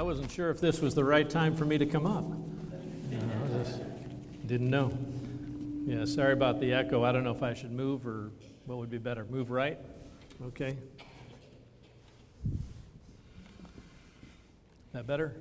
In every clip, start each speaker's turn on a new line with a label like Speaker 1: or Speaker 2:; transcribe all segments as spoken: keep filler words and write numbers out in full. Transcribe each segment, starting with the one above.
Speaker 1: wasn't sure if this was the right time for me to come up. You know, I just didn't know. Yeah, sorry about the echo. I don't know if I should move or what would be better. Move right? Okay. That better?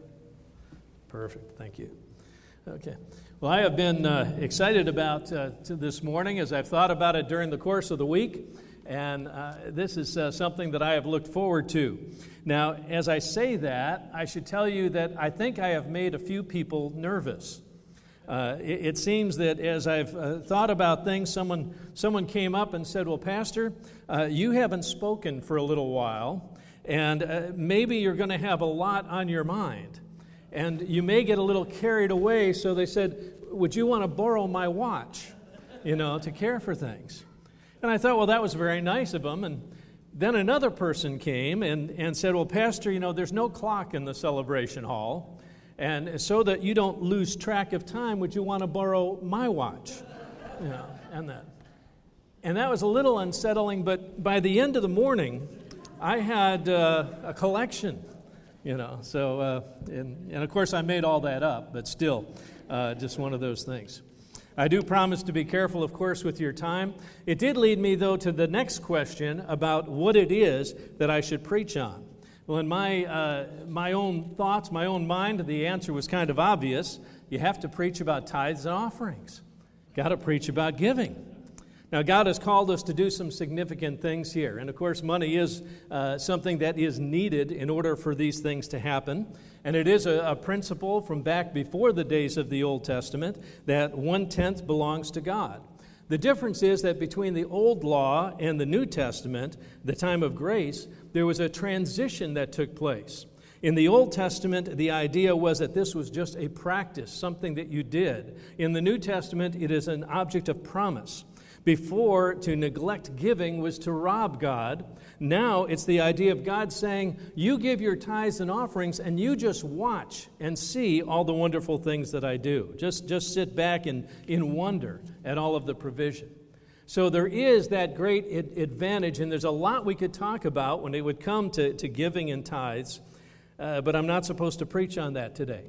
Speaker 1: Perfect. Thank you. Okay. Well, I have been uh, excited about uh, to this morning as I've thought about it during the course of the week. And uh, this is uh, something that I have looked forward to. Now, as I say that, I should tell you that I think I have made a few people nervous. Uh, it, it seems that as I've uh, thought about things, someone someone came up and said, well, Pastor, uh, you haven't spoken for a little while, and uh, maybe you're going to have a lot on your mind. And you may get a little carried away, so they said, would you want to borrow my watch, you know, to care for things? And I thought, well, that was very nice of them. And then another person came and, and said, well, Pastor, you know, there's no clock in the celebration hall. And so that you don't lose track of time, would you want to borrow my watch? You know, and that. And that was a little unsettling, but by the end of the morning, I had uh, a collection, you know. So, uh, and, and of course, I made all that up, but still, uh, just one of those things. I do promise to be careful, of course, with your time. It did lead me, though, to the next question about what it is that I should preach on. Well, in my uh, my own thoughts, my own mind, the answer was kind of obvious. You have to preach about tithes and offerings. Got to preach about giving. Now, God has called us to do some significant things here. And, of course, money is uh, something that is needed in order for these things to happen. And it is a, a principle from back before the days of the Old Testament that one-tenth belongs to God. The difference is that between the Old Law and the New Testament, the time of grace, there was a transition that took place. In the Old Testament, the idea was that this was just a practice, something that you did. In the New Testament, it is an object of promise. Before, to neglect giving was to rob God. Now, it's the idea of God saying, you give your tithes and offerings, and you just watch and see all the wonderful things that I do. Just, just sit back in, in wonder at all of the provision. So there is that great advantage, and there's a lot we could talk about when it would come to, to giving and tithes, uh, but I'm not supposed to preach on that today.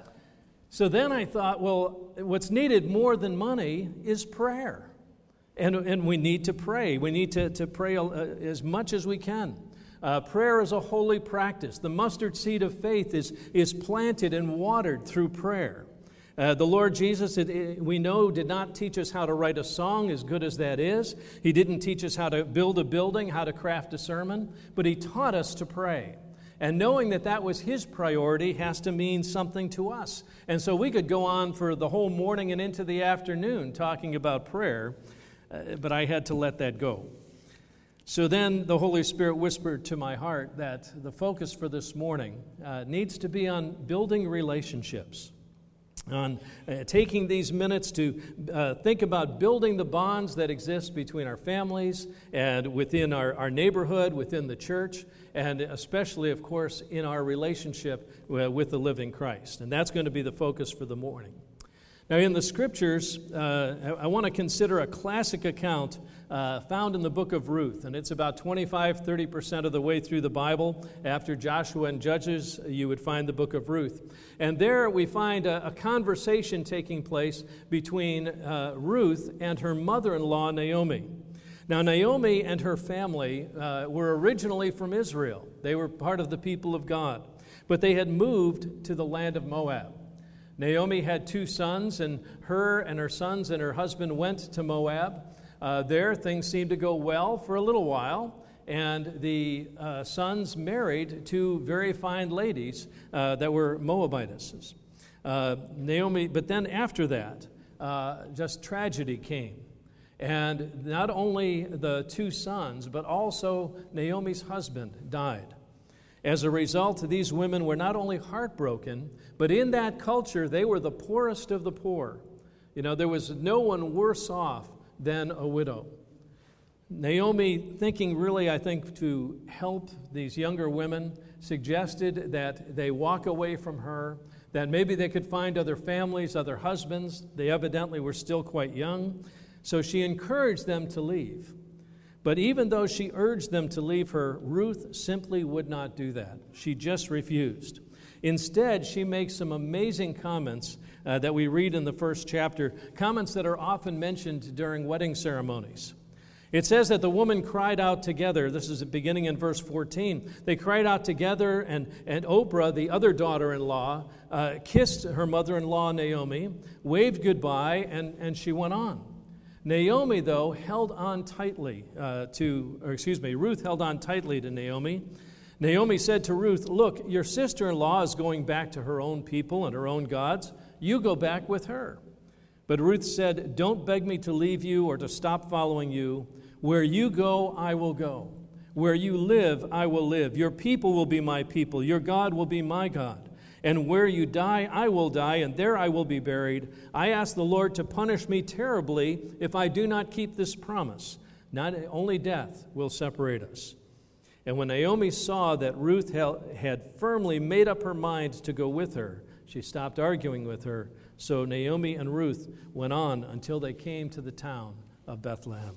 Speaker 1: So then I thought, well, what's needed more than money is prayer. And, and we need to pray. We need to, to pray uh, as much as we can. Uh, prayer is a holy practice. The mustard seed of faith is, is planted and watered through prayer. Uh, the Lord Jesus, it, it, we know, did not teach us how to write a song, as good as that is. He didn't teach us how to build a building, how to craft a sermon, but He taught us to pray. And knowing that that was His priority has to mean something to us. And so we could go on for the whole morning and into the afternoon talking about prayer, Uh, but I had to let that go. So then the Holy Spirit whispered to my heart that the focus for this morning uh, needs to be on building relationships, on uh, taking these minutes to uh, think about building the bonds that exist between our families and within our, our neighborhood, within the church, and especially, of course, in our relationship uh, with the living Christ. And that's going to be the focus for the morning. Now, in the Scriptures, uh, I, I want to consider a classic account uh, found in the book of Ruth, and it's about twenty-five, thirty percent of the way through the Bible. After Joshua and Judges, you would find the book of Ruth. And there we find a, a conversation taking place between uh, Ruth and her mother-in-law, Naomi. Now, Naomi and her family uh, were originally from Israel. They were part of the people of God, but they had moved to the land of Moab. Naomi had two sons, and her and her sons and her husband went to Moab. Uh, there, things seemed to go well for a little while, and the uh, sons married two very fine ladies uh, that were Moabitesses. Uh, Naomi, but then after that, uh, just tragedy came. And not only the two sons, but also Naomi's husband died. As a result, these women were not only heartbroken, but in that culture, they were the poorest of the poor. You know, there was no one worse off than a widow. Naomi, thinking really, I think, to help these younger women, suggested that they walk away from her, that maybe they could find other families, other husbands. They evidently were still quite young. So she encouraged them to leave. But even though she urged them to leave her, Ruth simply would not do that. She just refused. Instead, she makes some amazing comments uh, that we read in the first chapter, comments that are often mentioned during wedding ceremonies. It says that the woman cried out together. This is beginning in verse fourteen. They cried out together, and, and Oprah, the other daughter-in-law, uh, kissed her mother-in-law, Naomi, waved goodbye, and, and she went on. Naomi, though, held on tightly uh, to, or excuse me, Ruth held on tightly to Naomi. Naomi said to Ruth, "Look, your sister-in-law is going back to her own people and her own gods. You go back with her." But Ruth said, "Don't beg me to leave you or to stop following you. Where you go, I will go. Where you live, I will live. Your people will be my people. Your God will be my God. And where you die, I will die, and there I will be buried. I ask the Lord to punish me terribly if I do not keep this promise. Not only death will separate us." And when Naomi saw that Ruth had firmly made up her mind to go with her, she stopped arguing with her. So Naomi and Ruth went on until they came to the town of Bethlehem.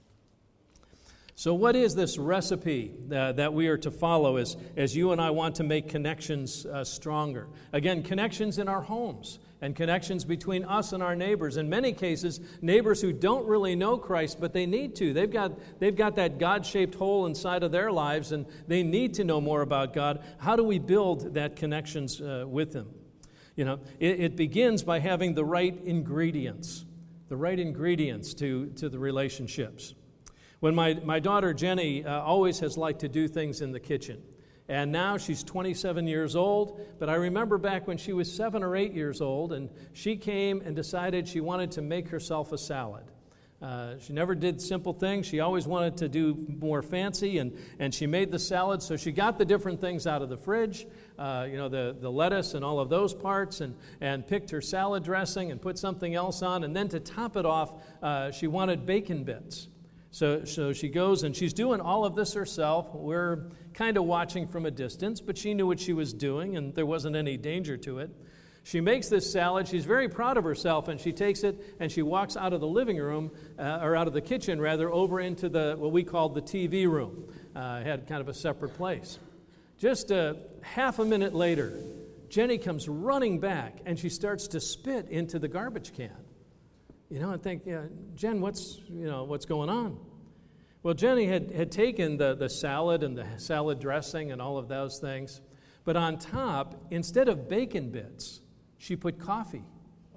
Speaker 1: So what is this recipe uh, that we are to follow as, as you and I want to make connections uh, stronger? Again, connections in our homes and connections between us and our neighbors. In many cases, neighbors who don't really know Christ, but they need to. They've got, they've got that God-shaped hole inside of their lives, and they need to know more about God. How do we build that connections uh, with Him? You know, it, it begins by having the right ingredients, the right ingredients to, to the relationships. When my, my daughter Jenny uh, always has liked to do things in the kitchen. And now she's twenty-seven years old, but I remember back when she was seven or eight years old, and she came and decided she wanted to make herself a salad. Uh, she never did simple things. She always wanted to do more fancy, and, and she made the salad. So she got the different things out of the fridge, uh, you know, the, the lettuce and all of those parts, and, and picked her salad dressing and put something else on. And then to top it off, uh, she wanted bacon bits. So, so she goes and she's doing all of this herself. We're kind of watching from a distance, but she knew what she was doing, and there wasn't any danger to it. She makes this salad. She's very proud of herself, and she takes it and she walks out of the living room, uh, or out of the kitchen rather, over into the what we called the T V room. Uh, it had kind of a separate place. Just a half a minute later, Jenny comes running back, and she starts to spit into the garbage can. You know, I think, yeah, Jen, what's you know what's going on? Well, Jenny had, had taken the, the salad and the salad dressing and all of those things, but on top, instead of bacon bits, she put coffee.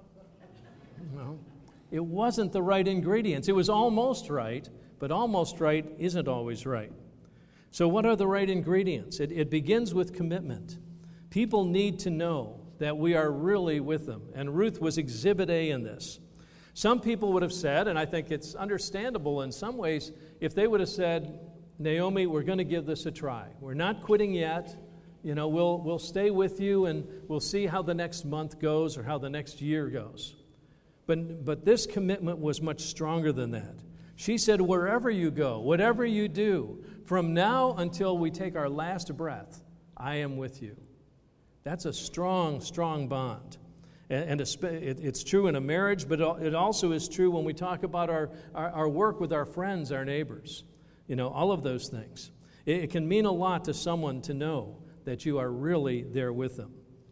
Speaker 1: Well, it wasn't the right ingredients. It was almost right, but almost right isn't always right. So what are the right ingredients? It, it begins with commitment. People need to know that we are really with them, and Ruth was exhibit A in this. Some people would have said, and I think it's understandable in some ways, if they would have said, Naomi, we're going to give this a try. We're not quitting yet. You know, we'll we'll stay with you, and we'll see how the next month goes or how the next year goes. But but this commitment was much stronger than that. She said, wherever you go, whatever you do, from now until we take our last breath, I am with you. That's a strong, strong bond. And it's true in a marriage, but it also is true when we talk about our, our, our work with our friends, our neighbors. You know, all of those things. It can mean a lot to someone to know that you are really there with them.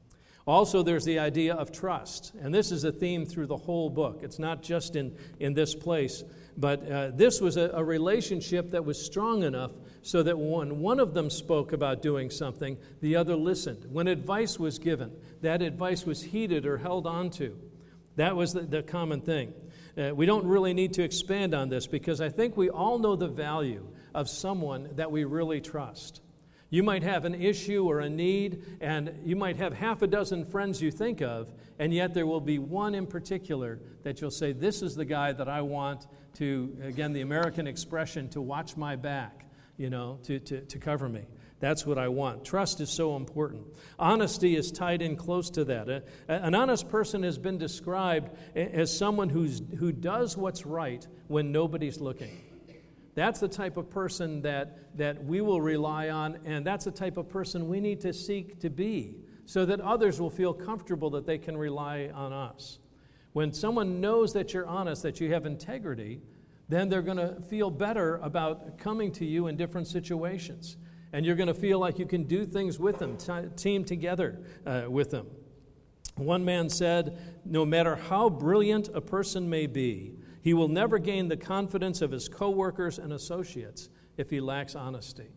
Speaker 1: Also, there's the idea of trust. And this is a theme through the whole book. It's not just in, in this place. But uh, this was a, a relationship that was strong enough so that when one of them spoke about doing something, the other listened. When advice was given, that advice was heeded or held on to. That was the, the common thing. Uh, we don't really need to expand on this because I think we all know the value of someone that we really trust. You might have an issue or a need, and you might have half a dozen friends you think of, and yet there will be one in particular that you'll say, this is the guy that I want to, again, the American expression, to watch my back, you know, to, to, to cover me. That's what I want. Trust is so important. Honesty is tied in close to that. A, an honest person has been described as someone who's, who does what's right when nobody's looking. That's the type of person that, that we will rely on, and that's the type of person we need to seek to be so that others will feel comfortable that they can rely on us. When someone knows that you're honest, that you have integrity, then they're going to feel better about coming to you in different situations. and you're going to feel like you can do things with them, t- team together uh, with them. One man said, no matter how brilliant a person may be, he will never gain the confidence of his coworkers and associates if he lacks honesty.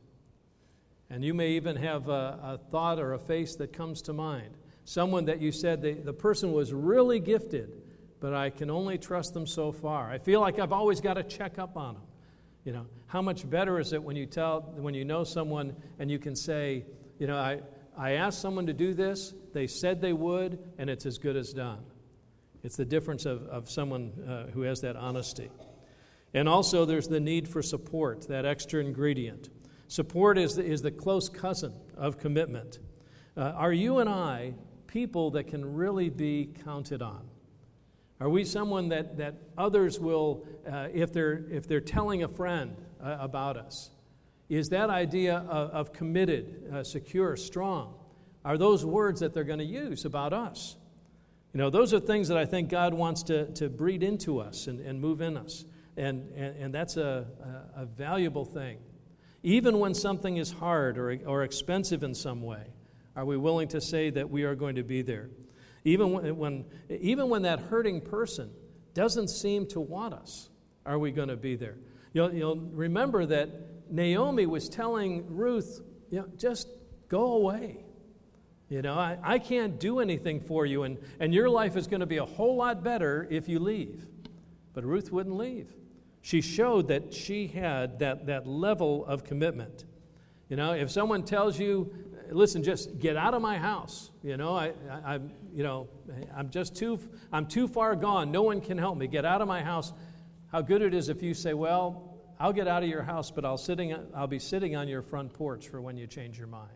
Speaker 1: And you may even have a, a thought or a face that comes to mind. Someone that you said the, the person was really gifted, but I can only trust them so far. I feel like I've always got to check up on them. You know, how much better is it when you tell, when you know someone and you can say, you know, I, I asked someone to do this, they said they would, and it's as good as done. It's the difference of, of someone uh, who has that honesty. And also there's the need for support, that extra ingredient. Support is the, is the close cousin of commitment. Uh, are you and I people that can really be counted on? Are we someone that, that others will, uh, if they're if they're telling a friend uh, about us, is that idea of, of committed, uh, secure, strong? Are those words that they're going to use about us? You know, those are things that I think God wants to, to breed into us and, and move in us. And, and, and that's a, a, a valuable thing. Even when something is hard or, or expensive in some way, are we willing to say that we are going to be there? Even when, when, even when that hurting person doesn't seem to want us, are we going to be there? You'll, you'll remember that Naomi was telling Ruth, you know, just go away. You know, I, I can't do anything for you, and, and your life is going to be a whole lot better if you leave. But Ruth wouldn't leave. She showed that she had that, that level of commitment. You know, if someone tells you, listen, just get out of my house. You know, I, I, I'm, you know, I'm just too, I'm too far gone. No one can help me. Get out of my house. How good it is if you say, well, I'll get out of your house, but I'll sitting, I'll be sitting on your front porch for when you change your mind.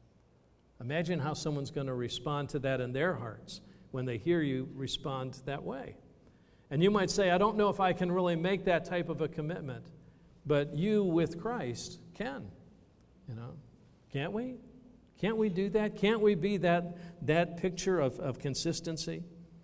Speaker 1: Imagine how someone's going to respond to that in their hearts when they hear you respond that way. And you might say, I don't know if I can really make that type of a commitment, but you with Christ can. You know, can't we? Can't we do that? Can't we be that, that picture of, of consistency?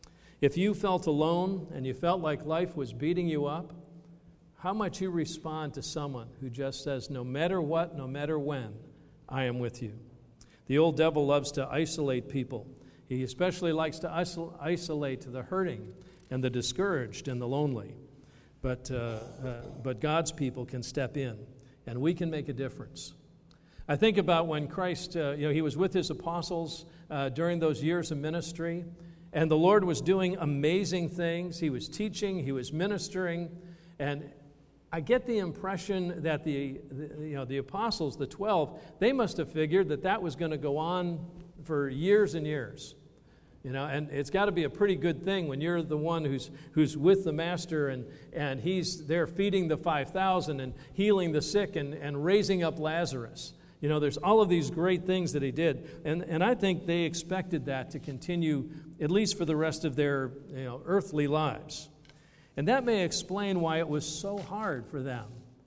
Speaker 1: If you felt alone and you felt like life was beating you up, how might you respond to someone who just says, no matter what, no matter when, I am with you? The old devil loves to isolate people. He especially likes to isol- isolate the hurting and the discouraged and the lonely. But, uh, uh, but God's people can step in, and we can make a difference. I think about when Christ, uh, you know, he was with his apostles uh, during those years of ministry, and the Lord was doing amazing things. He was teaching, he was ministering, and I get the impression that the, the you know the apostles, the twelve, they must have figured that that was going to go on for years and years. You know, and it's got to be a pretty good thing when you're the one who's who's with the master and, and he's there feeding the five thousand and healing the sick and, and raising up Lazarus. You know, there's all of these great things that he did. And, and I think they expected that to continue at least for the rest of their, you know, earthly lives. And that may explain why it was so hard for them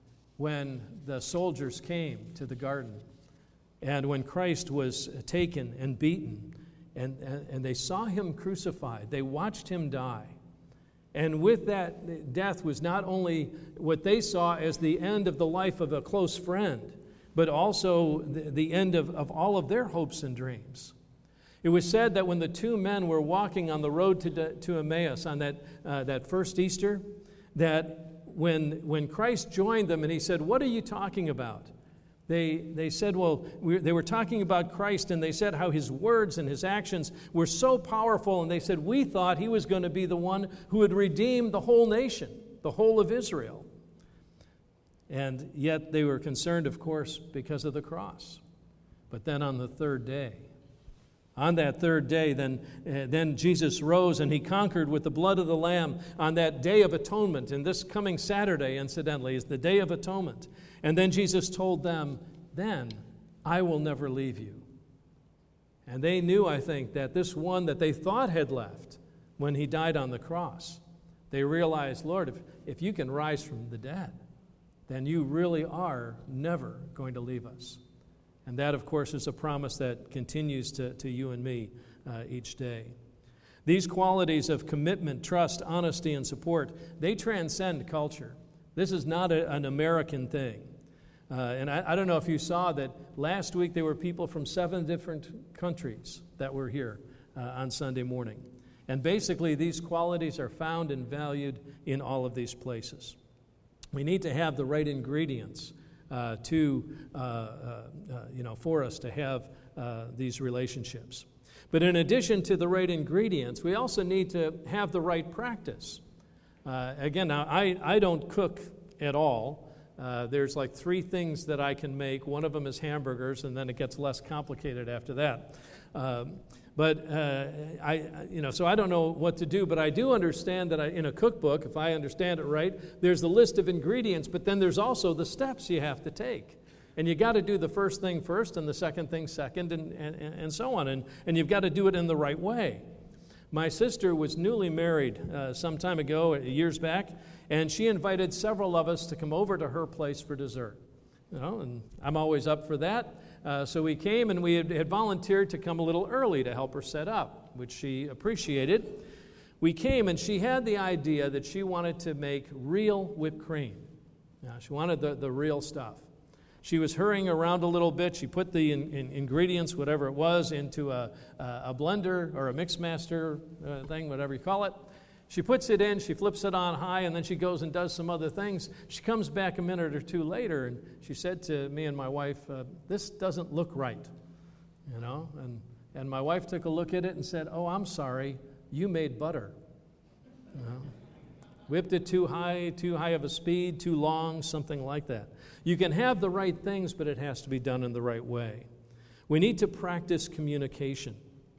Speaker 1: when the soldiers came to the garden and when Christ was taken and beaten. And, and, and they saw him crucified. They watched him die. And with that, death was not only what they saw as the end of the life of a close friend, but also the, the end of, of all of their hopes and dreams. It was said that when the two men were walking on the road to, to Emmaus on that, uh, that first Easter, that when, when Christ joined them and he said, what are you talking about? They, they said, well, we, they were talking about Christ, and they said how his words and his actions were so powerful, and they said, we thought he was going to be the one who would redeem the whole nation, the whole of Israel. And yet they were concerned, of course, because of the cross. But then on the third day, on that third day, then, uh, then Jesus rose and he conquered with the blood of the Lamb on that day of atonement. And this coming Saturday, incidentally, is the Day of Atonement. And then Jesus told them, then I will never leave you. And they knew, I think, that this one that they thought had left when he died on the cross, they realized, Lord, if, if you can rise from the dead, then you really are never going to leave us. And that, of course, is a promise that continues to, to you and me uh, each day. These qualities of commitment, trust, honesty, and support, they transcend culture. This is not a, an American thing. Uh, and I, I don't know if you saw that last week there were people from seven different countries that were here uh, on Sunday morning. And basically these qualities are found and valued in all of these places. We need to have the right ingredients uh, to, uh, uh, uh, you know, for us to have uh, these relationships. But in addition to the right ingredients, we also need to have the right practice. Uh, again, now, I, I don't cook at all. Uh, there's like three things that I can make. One of them is hamburgers, and then it gets less complicated after that. Um, but uh, I, you know, so I don't know what to do. But I do understand that I, in a cookbook, if I understand it right, there's the list of ingredients, but then there's also the steps you have to take. And you got to do the first thing first, and the second thing second, and and, and so on. And and you've got to do it in the right way. My sister was newly married uh, some time ago, years back, and she invited several of us to come over to her place for dessert. You know, and I'm always up for that. Uh, so we came, and we had, had volunteered to come a little early to help her set up, which she appreciated. We came, and she had the idea that she wanted to make real whipped cream. Now, she wanted the, the real stuff. She was hurrying around a little bit. She put the in, in ingredients, whatever it was, into a, a blender or a mixmaster uh, thing, whatever you call it. She puts it in, she flips it on high, and then she goes and does some other things. She comes back a minute or two later, and she said to me and my wife, uh, this doesn't look right, you know? And, and my wife took a look at it and said, oh, I'm sorry, you made butter. You know? Whipped it too high, too high of a speed, too long, something like that. You can have the right things, but it has to be done in the right way. We need to practice communication.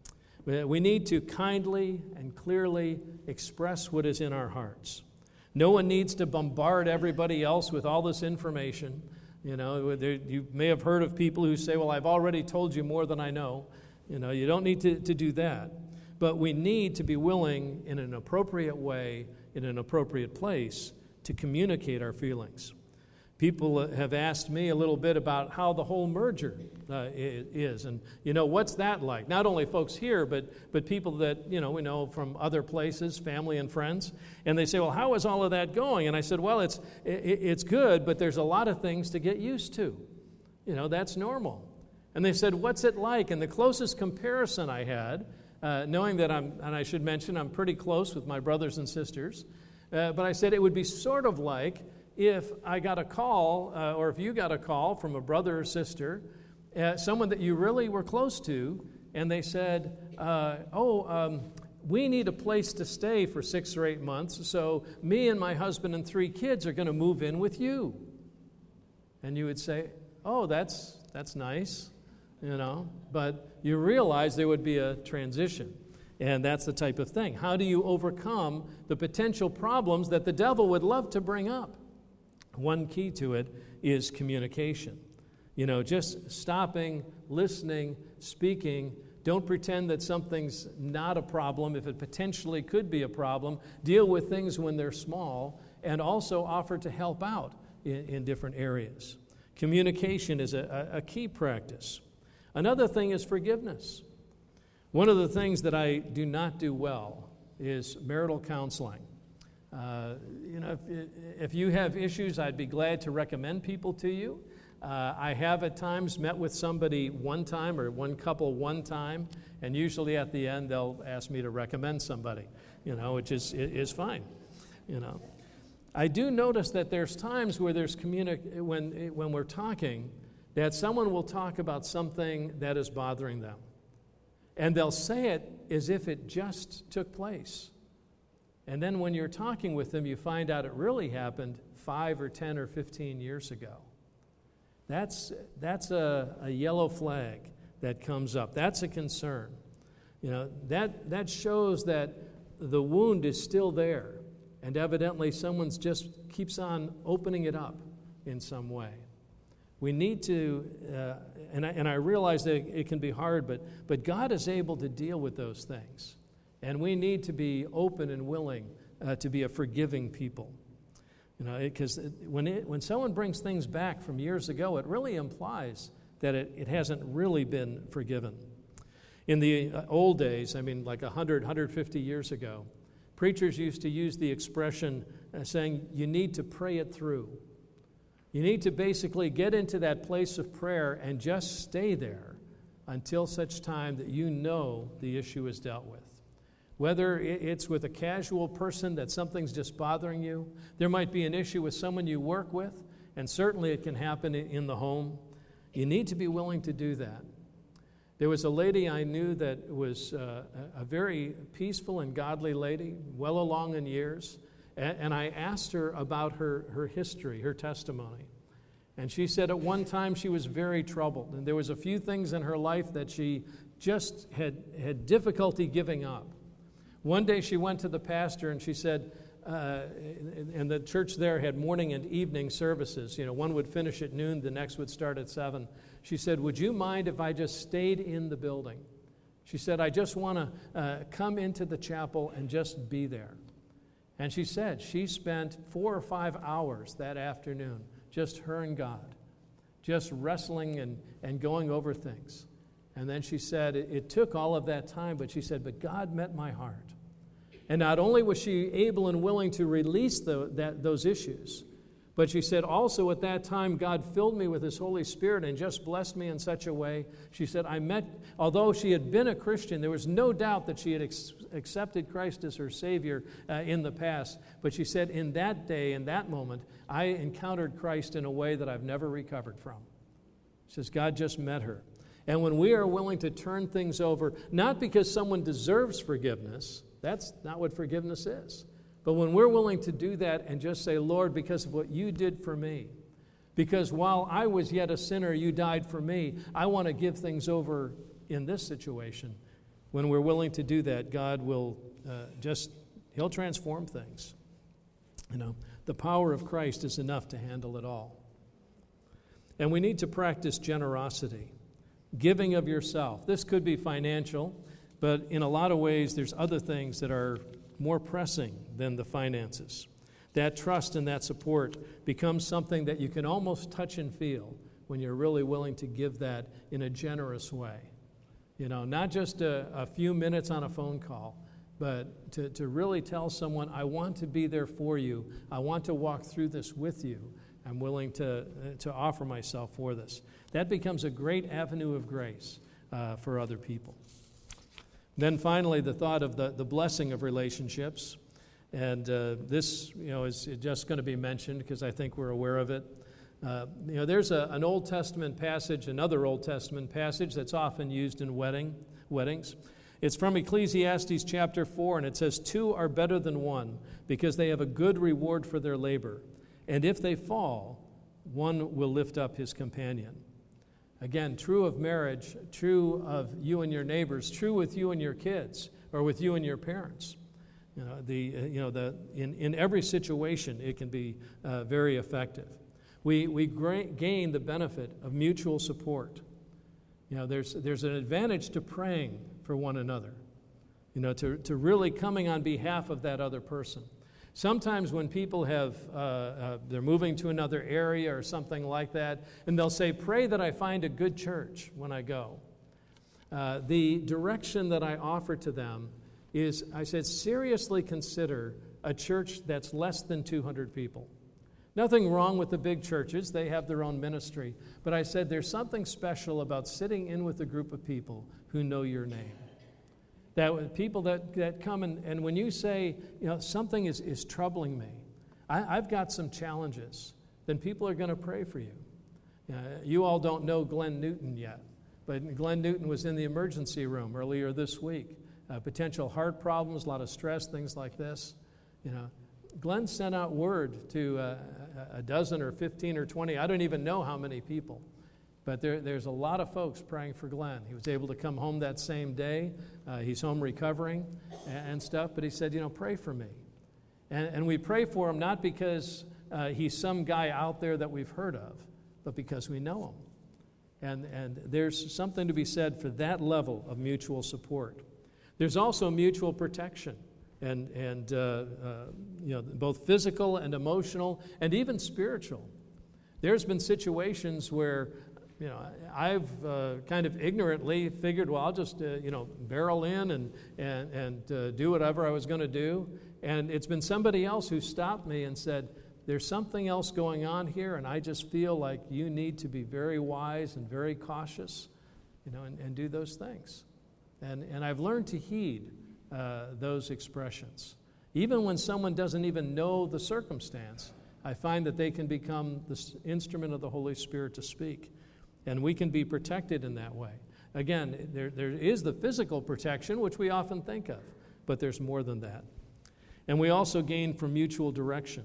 Speaker 1: We need to kindly and clearly express what is in our hearts. No one needs to bombard everybody else with all this information. You know, there, you may have heard of people who say, well, I've already told you more than I know. You know, you don't need to, to do that. But we need to be willing, in an appropriate way, in an appropriate place, to communicate our feelings. People have asked me a little bit about how the whole merger uh, is, and you know, what's that like? Not only folks here, but but people that you know we know from other places, family and friends, and they say, well, how is all of that going? And I said, well, it's it, it's good, but there's a lot of things to get used to. You know, that's normal. And they said, what's it like? And the closest comparison I had, uh, knowing that I'm, and I should mention, I'm pretty close with my brothers and sisters, uh, but I said it would be sort of like if I got a call, uh, or if you got a call from a brother or sister, uh, someone that you really were close to, and they said, uh, oh, um, we need a place to stay for six or eight months, so me and my husband and three kids are going to move in with you. And you would say, oh, that's that's nice, you know, but you realize there would be a transition. And that's the type of thing. How do you overcome the potential problems that the devil would love to bring up? One key to it is communication. You know, just stopping, listening, speaking. Don't pretend that something's not a problem if it potentially could be a problem. Deal with things when they're small, and also offer to help out in, in different areas. Communication is a, a, a key practice. Another thing is forgiveness. One of the things that I do not do well is marital counseling. Uh, you know, if, if you have issues, I'd be glad to recommend people to you. Uh, I have at times met with somebody one time or one couple one time, and usually at the end they'll ask me to recommend somebody, you know, which is is fine, you know. I do notice that there's times where there's communi- when when we're talking, that someone will talk about something that is bothering them, and they'll say it as if it just took place. And then when you're talking with them, you find out it really happened five or ten or fifteen years ago. That's that's a, a yellow flag that comes up. That's a concern. You know, that that shows that the wound is still there, and evidently someone's just keeps on opening it up in some way. We need to, uh, and I, and I realize that it can be hard, but but God is able to deal with those things. And we need to be open and willing uh, to be a forgiving people. You know, because when it, when someone brings things back from years ago, it really implies that it, it hasn't really been forgiven. In the uh, old days, I mean, like one hundred, one hundred fifty years ago, preachers used to use the expression uh, saying, you need to pray it through. You need to basically get into that place of prayer and just stay there until such time that you know the issue is dealt with. Whether it's with a casual person that something's just bothering you, there might be an issue with someone you work with, and certainly it can happen in the home. You need to be willing to do that. There was a lady I knew that was uh, a very peaceful and godly lady, well along in years, and, and I asked her about her, her history, her testimony. And she said at one time she was very troubled, and there was a few things in her life that she just had, had difficulty giving up. One day she went to the pastor and she said, uh, and the church there had morning and evening services. You know, one would finish at noon, the next would start at seven. She said, would you mind if I just stayed in the building? She said, I just want to uh, come into the chapel and just be there. And she said she spent four or five hours that afternoon, just her and God, just wrestling and, and going over things. And then she said, it, it took all of that time, but she said, but God met my heart. And not only was she able and willing to release the, that, those issues, but she said also at that time, God filled me with His Holy Spirit and just blessed me in such a way. She said, I met, although she had been a Christian, there was no doubt that she had ex- accepted Christ as her Savior uh, in the past. But she said, in that day, in that moment, I encountered Christ in a way that I've never recovered from. She says, God just met her. And when we are willing to turn things over, not because someone deserves forgiveness, that's not what forgiveness is. But when we're willing to do that and just say, Lord, because of what you did for me, because while I was yet a sinner, you died for me, I want to give things over in this situation. When we're willing to do that, God will uh, just, He'll transform things. You know, the power of Christ is enough to handle it all. And we need to practice generosity, giving of yourself. This could be financial, but in a lot of ways, there's other things that are more pressing than the finances. That trust and that support becomes something that you can almost touch and feel when you're really willing to give that in a generous way. You know, not just a, a few minutes on a phone call, but to, to really tell someone, I want to be there for you. I want to walk through this with you. I'm willing to, to offer myself for this. That becomes a great avenue of grace uh, for other people. Then finally, the thought of the, the blessing of relationships. And uh, this, you know, is just going to be mentioned because I think we're aware of it. Uh, you know, there's a, an Old Testament passage, another Old Testament passage that's often used in wedding weddings. It's from Ecclesiastes chapter four, and it says, two are better than one because they have a good reward for their labor. And if they fall, one will lift up his companion. Again, true of marriage, true of you and your neighbors, true with you and your kids, or with you and your parents. You know, the uh, you know the in, in every situation it can be uh, very effective. We we gra- gain the benefit of mutual support. You know, there's there's an advantage to praying for one another. You know, to to really coming on behalf of that other person. Sometimes when people have, uh, uh, they're moving to another area or something like that, and they'll say, pray that I find a good church when I go. Uh, the direction that I offer to them is, I said, seriously consider a church that's less than two hundred people. Nothing wrong with the big churches. They have their own ministry. But I said, there's something special about sitting in with a group of people who know your name. That people that, that come and, and when you say, you know, something is, is troubling me, I, I've got some challenges, then people are going to pray for you. Uh, you all don't know Glenn Newton yet, but Glenn Newton was in the emergency room earlier this week. Uh, potential heart problems, a lot of stress, things like this. You know, Glenn sent out word to uh, a dozen or fifteen or twenty, I don't even know how many people. But there, there's a lot of folks praying for Glenn. He was able to come home that same day. Uh, he's home recovering and, and stuff. But he said, you know, pray for me. And, and we pray for him not because uh, he's some guy out there that we've heard of, but because we know him. And, and there's something to be said for that level of mutual support. There's also mutual protection and, and uh, uh, you know, both physical and emotional and even spiritual. There's been situations where You know, I've uh, kind of ignorantly figured, well, I'll just, uh, you know, barrel in and and, and uh, do whatever I was going to do. And it's been somebody else who stopped me and said, there's something else going on here, and I just feel like you need to be very wise and very cautious, you know, and, and do those things. And, and I've learned to heed uh, those expressions. Even when someone doesn't even know the circumstance, I find that they can become the instrument of the Holy Spirit to speak. And we can be protected in that way. Again, there, there is the physical protection, which we often think of, but there's more than that. And we also gain from mutual direction.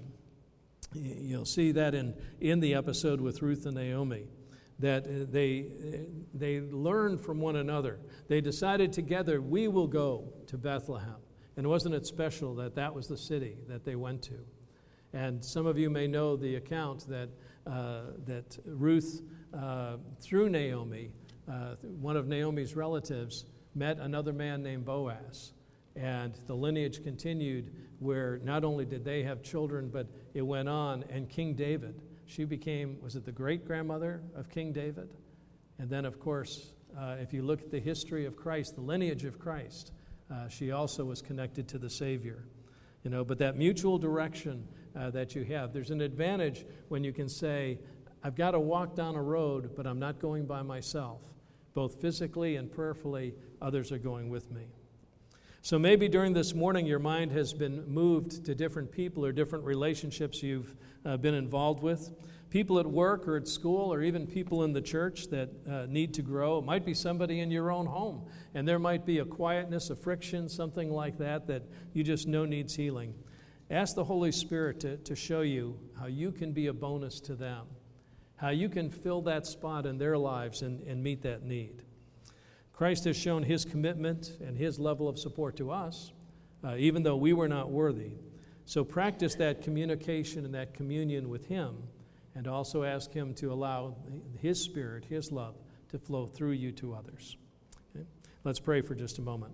Speaker 1: You'll see that in, in the episode with Ruth and Naomi, that they, they learned from one another. They decided together, we will go to Bethlehem. And wasn't it special that that was the city that they went to? And some of you may know the account that, uh, that Ruth, uh, through Naomi, uh, one of Naomi's relatives, met another man named Boaz. And the lineage continued where not only did they have children, but it went on. And King David, she became, was it the great-grandmother of King David? And then, of course, uh, if you look at the history of Christ, the lineage of Christ, uh, she also was connected to the Savior. You know, but that mutual direction uh, that you have, there's an advantage when you can say, I've got to walk down a road, but I'm not going by myself. Both physically and prayerfully, others are going with me. So maybe during this morning your mind has been moved to different people or different relationships you've uh, been involved with. People at work or at school or even people in the church that uh, need to grow. It might be somebody in your own home, and there might be a quietness, a friction, something like that that you just know needs healing. Ask the Holy Spirit to, to show you how you can be a bonus to them, how you can fill that spot in their lives and, and meet that need. Christ has shown his commitment and his level of support to us, uh, even though we were not worthy. So practice that communication and that communion with him, and also ask him to allow his Spirit, his love, to flow through you to others. Okay? Let's pray for just a moment.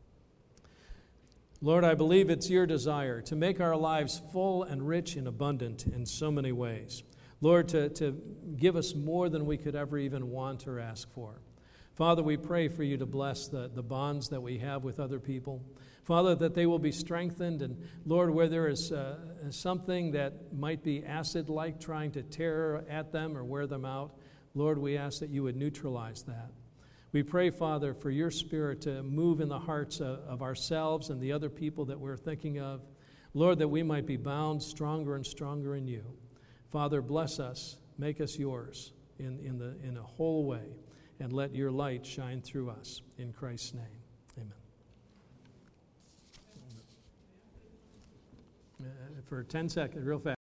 Speaker 1: Lord, I believe it's your desire to make our lives full and rich and abundant in so many ways. Lord, to, to give us more than we could ever even want or ask for. Father, we pray for you to bless the, the bonds that we have with other people. Father, that they will be strengthened. And Lord, where there is uh, something that might be acid-like trying to tear at them or wear them out, Lord, we ask that you would neutralize that. We pray, Father, for your Spirit to move in the hearts of, of ourselves and the other people that we're thinking of. Lord, that we might be bound stronger and stronger in you. Father, bless us. Make us yours in, in, the, in a whole way. And let your light shine through us. In Christ's name, amen. Uh, for ten seconds, real fast.